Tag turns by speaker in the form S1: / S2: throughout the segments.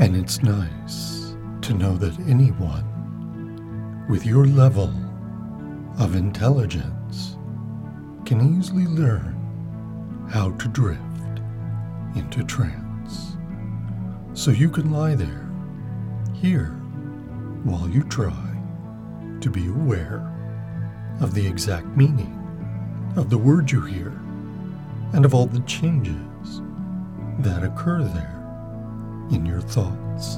S1: And it's nice to know that anyone with your level of intelligence can easily learn how to drift into trance. So you can lie there, here, while you try to be aware of the exact meaning of the word you hear and of all the changes that occur there in your thoughts,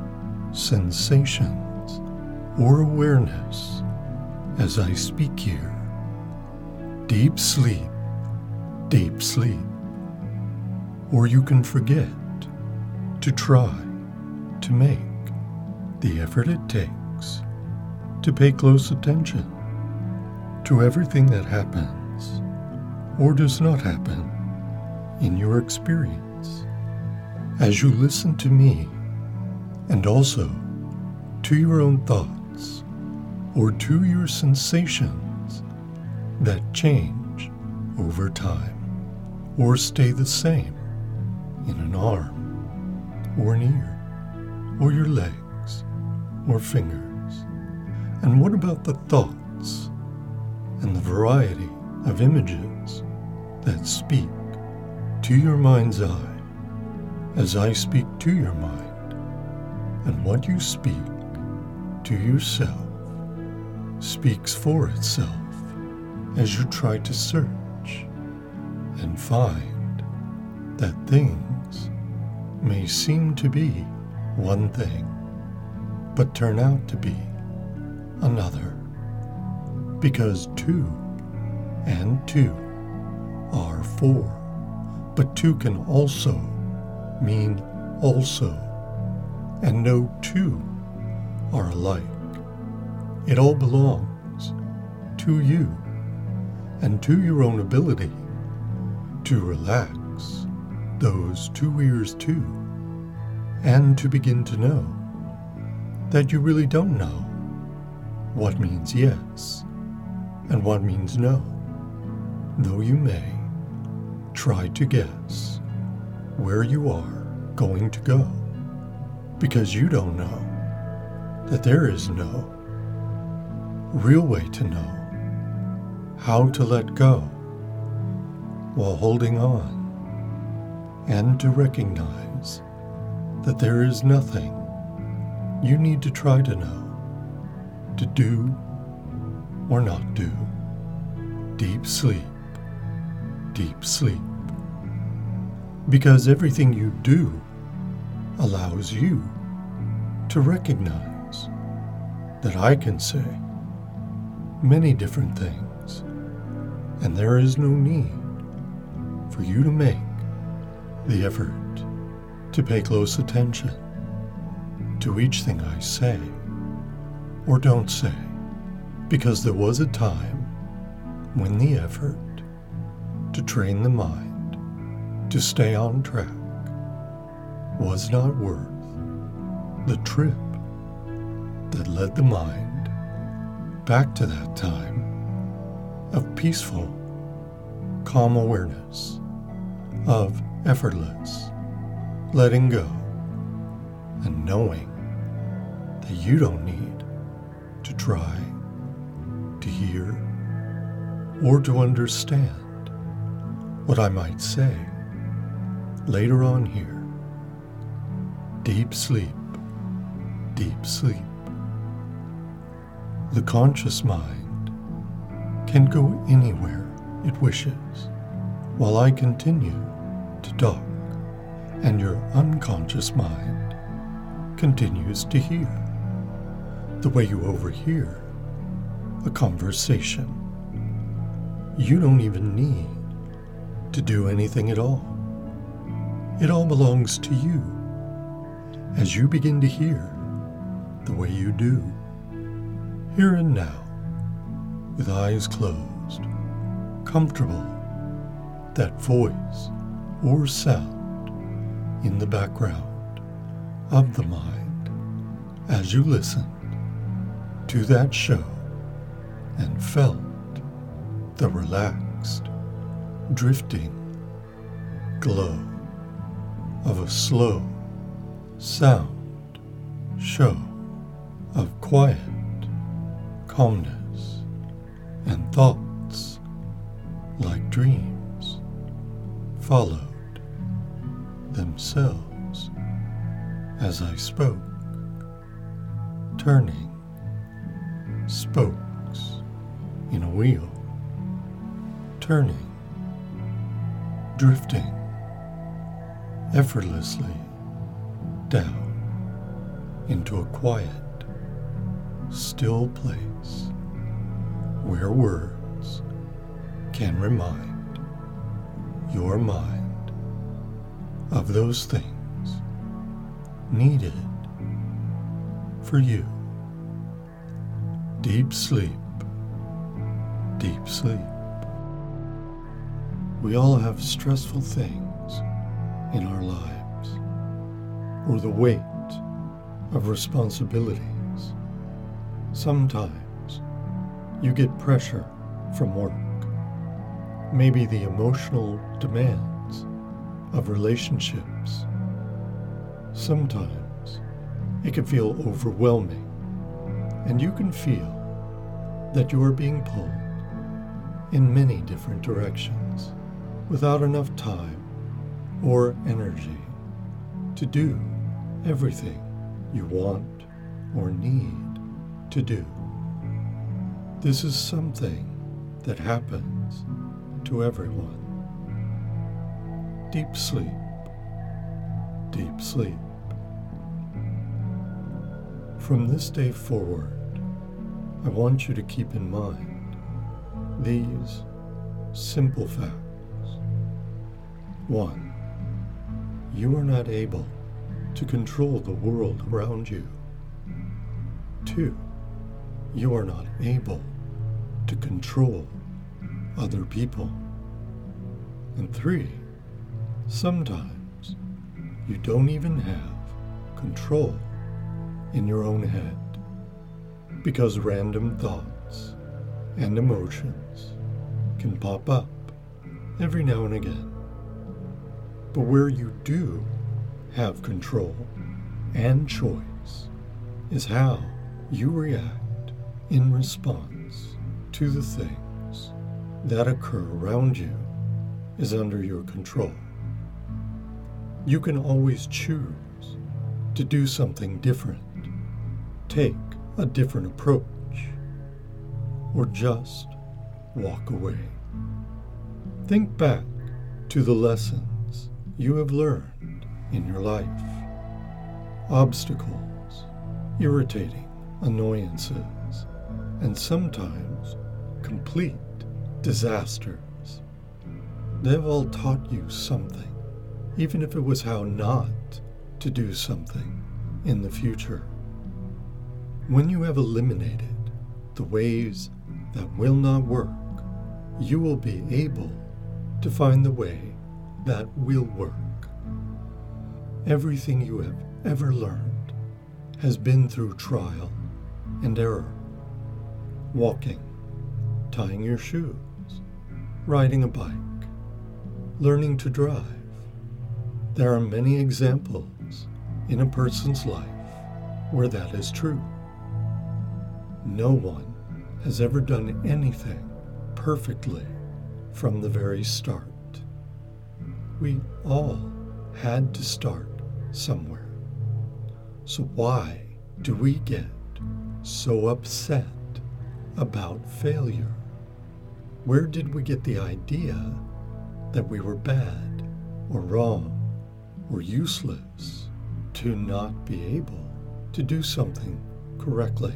S1: sensations, or awareness as I speak here. Deep sleep, deep sleep. Or you can forget to try to make the effort it takes to pay close attention to everything that happens or does not happen in your experience as you listen to me and also to your own thoughts or to your sensations that change over time or stay the same in an arm or an ear or your legs or fingers. And what about the thoughts and the variety of images that speak to your mind's eye as I speak to your mind? And what you speak to yourself speaks for itself as you try to search and find that things may seem to be one thing, but turn out to be another, because two and two are four, but two can also mean also, and no two are alike. It all belongs to you and to your own ability to relax those two ears too, and to begin to know that you really don't know what means yes and what means no, though you may try to guess where you are going to go, because you don't know that there is no real way to know how to let go while holding on, and to recognize that there is nothing you need to try to know, to do or not do. Deep sleep, deep sleep. Because everything you do allows you to recognize that I can say many different things, and there is no need for you to make the effort to pay close attention to each thing I say or don't say, because there was a time when the effort to train the mind to stay on track was not worth the trip that led the mind back to that time of peaceful, calm awareness, of effortless letting go and knowing that you don't need to try to hear or to understand what I might say later on here. Deep sleep, deep sleep. The conscious mind can go anywhere it wishes while I continue to talk, and your unconscious mind continues to hear the way you overhear a conversation. You don't even need to do anything at all. It all belongs to you as you begin to hear the way you do, here and now, with eyes closed, comfortable, that voice or sound in the background of the mind as you listened to that show and felt the relaxed, drifting glow of a slow, sound, show of quiet, calmness, and thoughts like dreams followed themselves as I spoke, turning spokes in a wheel, turning, drifting effortlessly down into a quiet, still place where words can remind your mind of those things needed for you. Deep sleep, deep sleep. We all have stressful things in our lives, or the weight of responsibilities. Sometimes you get pressure from work, maybe the emotional demands of relationships. Sometimes it can feel overwhelming, and you can feel that you are being pulled in many different directions without enough time or energy to do everything you want or need to do. This is something that happens to everyone. Deep sleep, deep sleep. From this day forward, I want you to keep in mind these simple facts. 1. You are not able to control the world around you. 2. You are not able to control other people. And 3. Sometimes you don't even have control in your own head because random thoughts and emotions can pop up every now and again. But where you do have control and choice is how you react in response to the things that occur around you is under your control. You can always choose to do something different, take a different approach, or just walk away. Think back to the lessons you have learned in your life. Obstacles, irritating annoyances, and sometimes complete disasters. They have all taught you something, even if it was how not to do something in the future. When you have eliminated the ways that will not work, you will be able to find the way that will work. Everything you have ever learned has been through trial and error. Walking, tying your shoes, riding a bike, learning to drive. There are many examples in a person's life where that is true. No one has ever done anything perfectly from the very start. We all had to start somewhere. So why do we get so upset about failure? Where did we get the idea that we were bad or wrong or useless to not be able to do something correctly?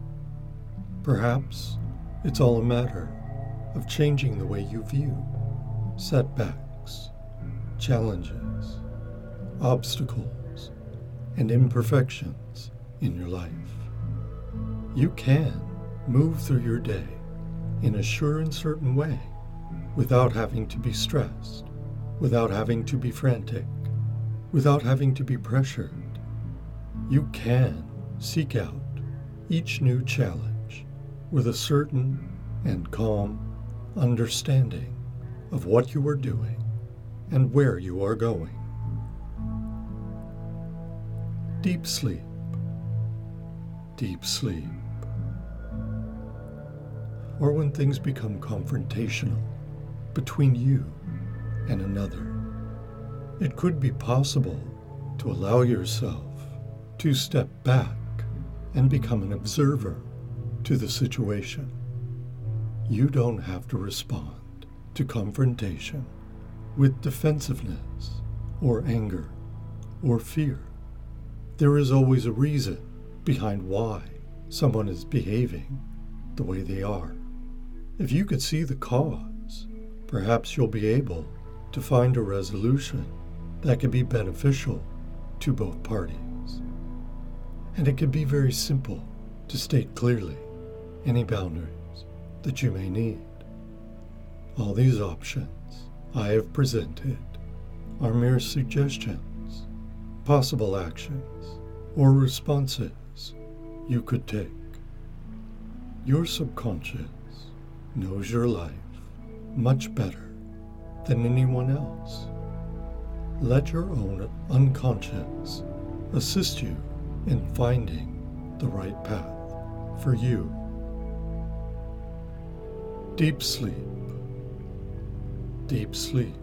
S1: Perhaps it's all a matter of changing the way you view setbacks, challenges, obstacles, and imperfections in your life. You can move through your day in a sure and certain way without having to be stressed, without having to be frantic, without having to be pressured. You can seek out each new challenge with a certain and calm understanding of what you are doing and where you are going. Deep sleep. Deep sleep. Or when things become confrontational between you and another, it could be possible to allow yourself to step back and become an observer to the situation. You don't have to respond to confrontation with defensiveness or anger or fear. There is always a reason behind why someone is behaving the way they are. If you could see the cause, perhaps you'll be able to find a resolution that can be beneficial to both parties. And it can be very simple to state clearly any boundaries that you may need. All these options I have presented are mere suggestions, possible actions, or responses you could take. Your subconscious knows your life much better than anyone else. Let your own unconscious assist you in finding the right path for you. Deep sleep. Deep sleep.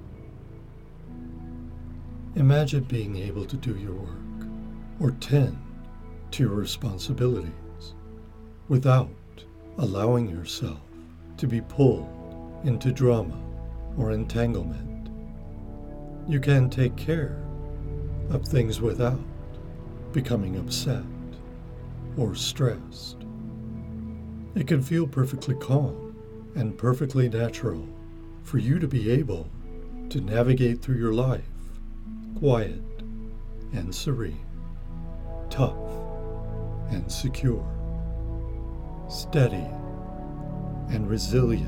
S1: Imagine being able to do your work or tend to your responsibilities without allowing yourself to be pulled into drama or entanglement. You can take care of things without becoming upset or stressed. It can feel perfectly calm and perfectly natural for you to be able to navigate through your life quiet and serene, tough and secure, steady and resilient.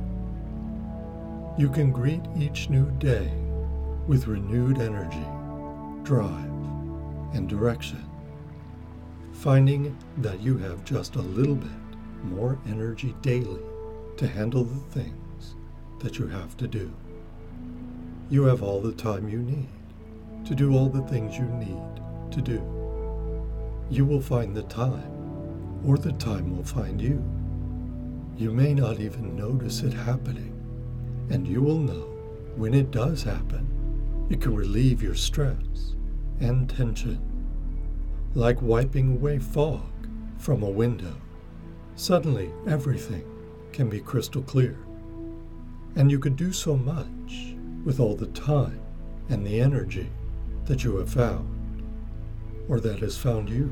S1: You can greet each new day with renewed energy, drive, and direction, finding that you have just a little bit more energy daily to handle the things that you have to do. You have all the time you need to do all the things you need to do. You will find the time, or the time will find you. You may not even notice it happening, and you will know when it does happen. It can relieve your stress and tension. Like wiping away fog from a window, suddenly everything can be crystal clear. And you can do so much with all the time and the energy that you have found, or that has found you.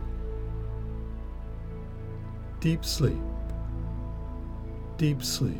S1: Deep sleep. Deep sleep.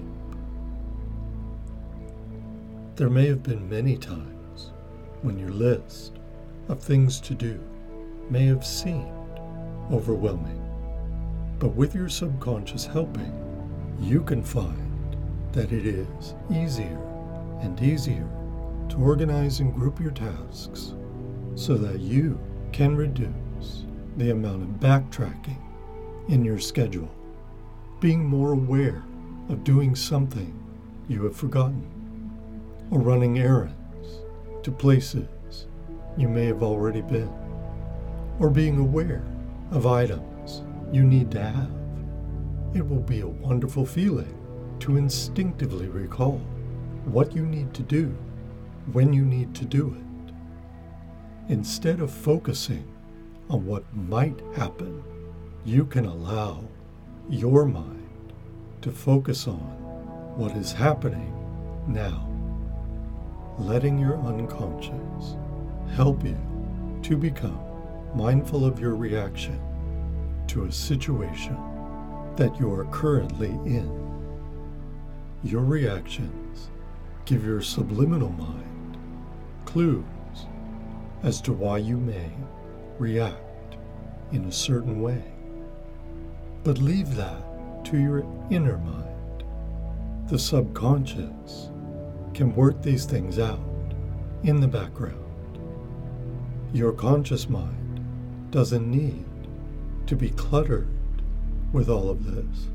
S1: There may have been many times when your list of things to do may have seemed overwhelming, but with your subconscious helping, you can find that it is easier and easier to organize and group your tasks so that you can reduce the amount of backtracking in your schedule, being more aware of doing something you have forgotten, or running errands to places you may have already been, or being aware of items you need to have. It will be a wonderful feeling to instinctively recall what you need to do when you need to do it. Instead of focusing on what might happen, you can allow your mind to focus on what is happening now, letting your unconscious help you to become mindful of your reaction to a situation that you are currently in. Your reactions give your subliminal mind clues as to why you may react in a certain way. But leave that to your inner mind. The subconscious can work these things out in the background. Your conscious mind doesn't need to be cluttered with all of this.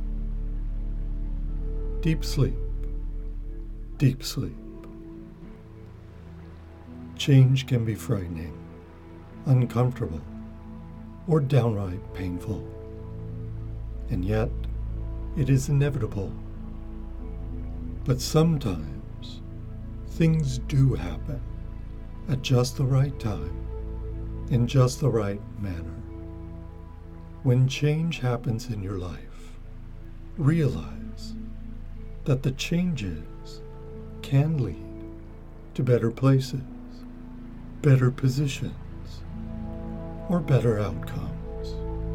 S1: Deep sleep. Deep sleep. Change can be frightening, uncomfortable, or downright painful. And yet, it is inevitable. But sometimes, things do happen at just the right time, in just the right manner. When change happens in your life, realize that the changes can lead to better places, better positions, or better outcomes.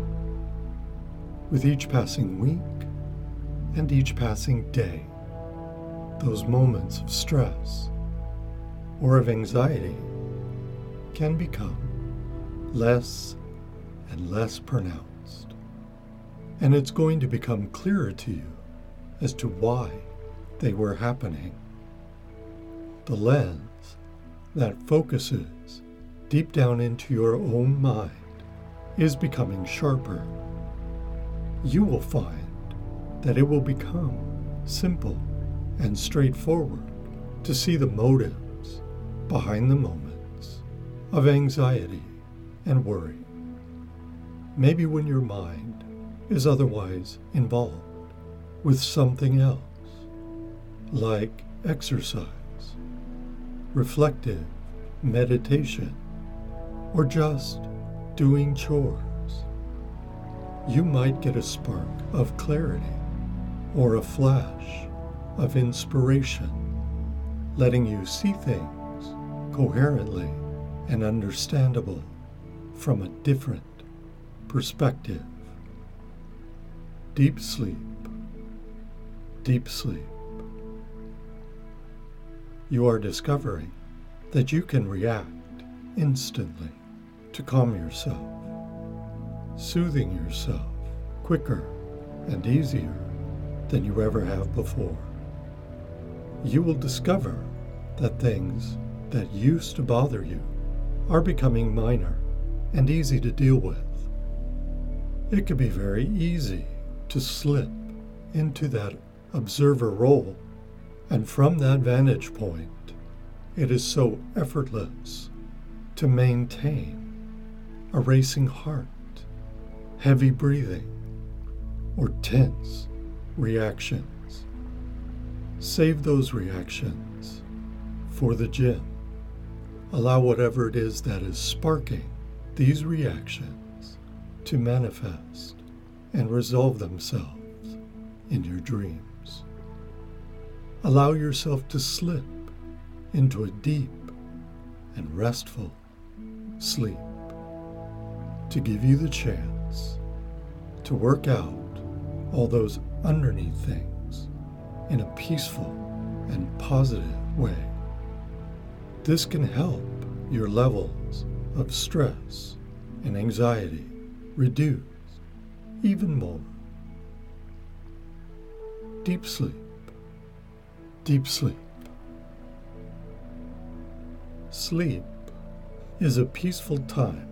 S1: With each passing week and each passing day, those moments of stress or of anxiety can become less and less pronounced. And it's going to become clearer to you as to why they were happening. The lens that focuses deep down into your own mind is becoming sharper. You will find that it will become simple and straightforward to see the motives behind the moments of anxiety and worry. Maybe when your mind is otherwise involved with something else, like exercise, reflective meditation, or just doing chores, you might get a spark of clarity or a flash of inspiration, letting you see things coherently and understandable from a different perspective. Deep sleep, deep sleep. You are discovering that you can react instantly to calm yourself, soothing yourself quicker and easier than you ever have before. You will discover that things that used to bother you are becoming minor and easy to deal with. It can be very easy to slip into that observer role, and from that vantage point, it is so effortless to maintain a racing heart, heavy breathing, or tense reactions. Save those reactions for the gym. Allow whatever it is that is sparking these reactions to manifest and resolve themselves in your dreams. Allow yourself to slip into a deep and restful sleep to give you the chance to work out all those underneath things in a peaceful and positive way. This can help your levels of stress and anxiety reduce even more. Deep sleep, deep sleep. Sleep is a peaceful time.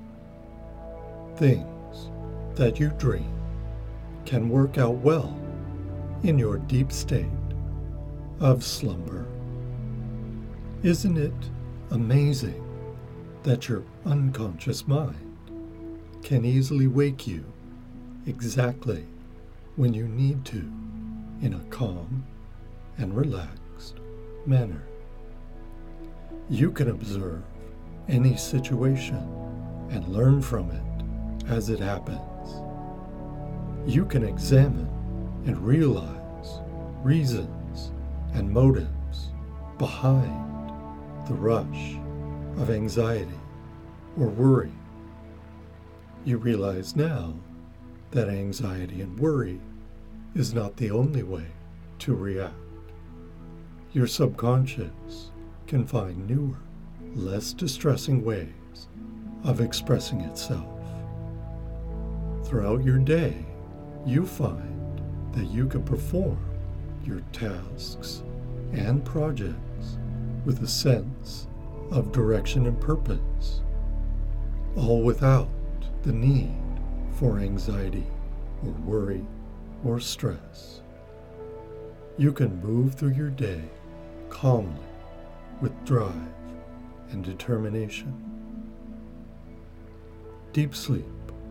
S1: Things that you dream can work out well in your deep state of slumber. Isn't it amazing that your unconscious mind can easily wake you exactly when you need to in a calm and relaxed manner? You can observe any situation and learn from it as it happens. You can examine and realize reasons and motives behind the rush of anxiety or worry. You realize now that anxiety and worry is not the only way to react. Your subconscious can find newer, less distressing ways of expressing itself. Throughout your day, you find that you can perform your tasks and projects with a sense of direction and purpose, all without the need for anxiety or worry or stress. You can move through your day calmly with drive and determination. Deep sleep,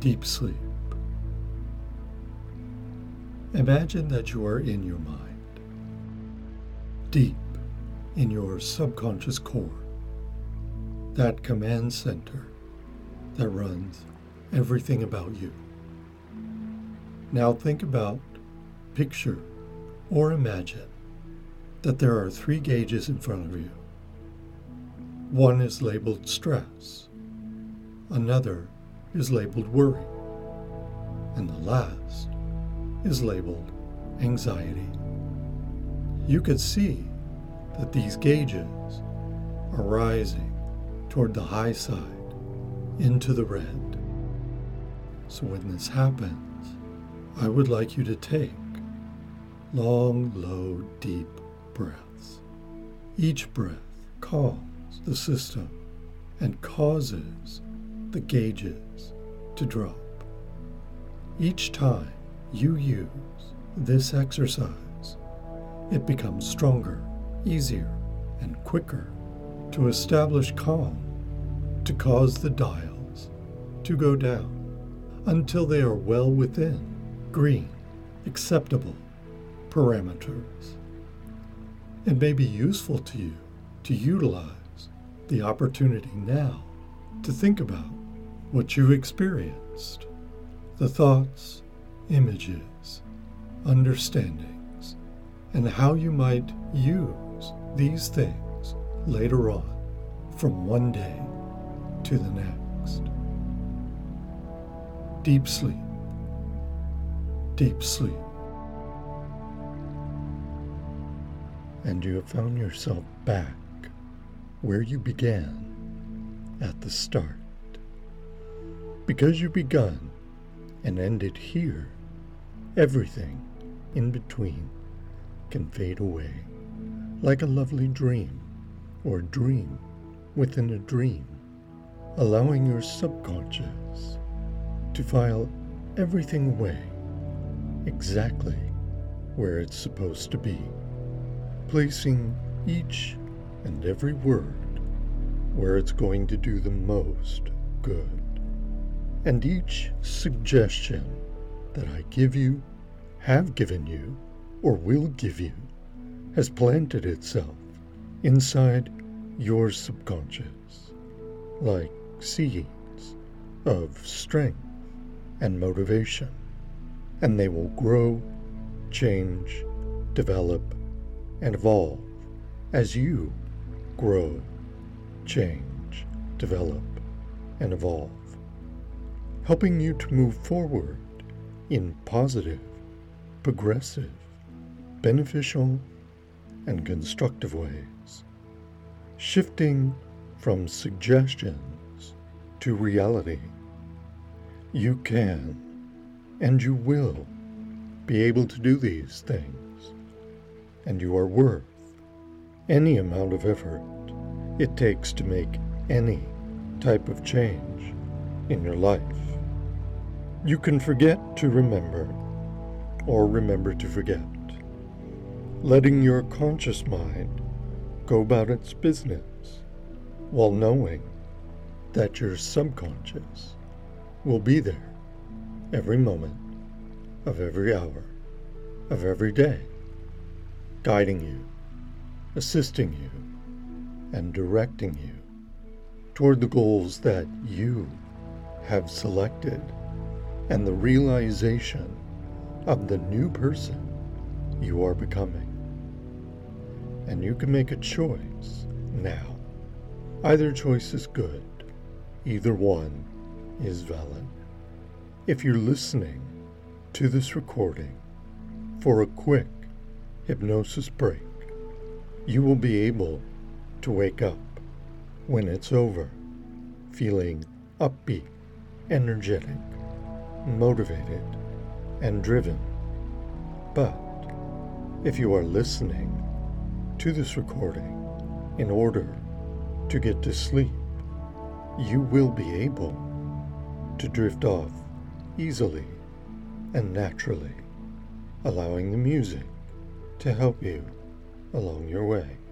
S1: deep sleep. Imagine that you are in your mind, deep in your subconscious core, that command center that runs everything about you. Now think about, picture, or imagine that there are 3 gauges in front of you. One is labeled stress, another is labeled worry, and the last is labeled anxiety. You could see that these gauges are rising toward the high side into the red. So when this happens, I would like you to take long, low, deep breaths. Each breath calms the system and causes the gauges to drop. Each time you use this exercise, it becomes stronger, easier, and quicker to establish calm, to cause the dials to go down until they are well within green, acceptable parameters. It may be useful to you to utilize the opportunity now to think about what you've experienced, the thoughts, images, understandings, and how you might use these things later on from one day to the next. Deep sleep, deep sleep. And you have found yourself back where you began at the start. Because you begun and ended here, everything in between can fade away like a lovely dream or dream within a dream, allowing your subconscious to file everything away exactly where it's supposed to be, placing each and every word where it's going to do the most good. And each suggestion that I give you, have given you, or will give you, has planted itself inside your subconscious, like seeds of strength and motivation, and they will grow, change, develop, and evolve as you grow, change, develop, and evolve, helping you to move forward in positive, progressive, beneficial, and constructive ways, shifting from suggestions to reality. You can and you will be able to do these things, and you are worth any amount of effort it takes to make any type of change in your life. You can forget to remember, or remember to forget, letting your conscious mind go about its business while knowing that your subconscious will be there every moment of every hour of every day, guiding you, assisting you, and directing you toward the goals that you have selected and the realization of the new person you are becoming. And you can make a choice now. Either choice is good. Either one is valid. If you're listening to this recording for a quick hypnosis break, you will be able to wake up when it's over, feeling upbeat, energetic, motivated, and driven. But if you are listening to this recording in order to get to sleep, you will be able to drift off easily and naturally, allowing the music to help you along your way.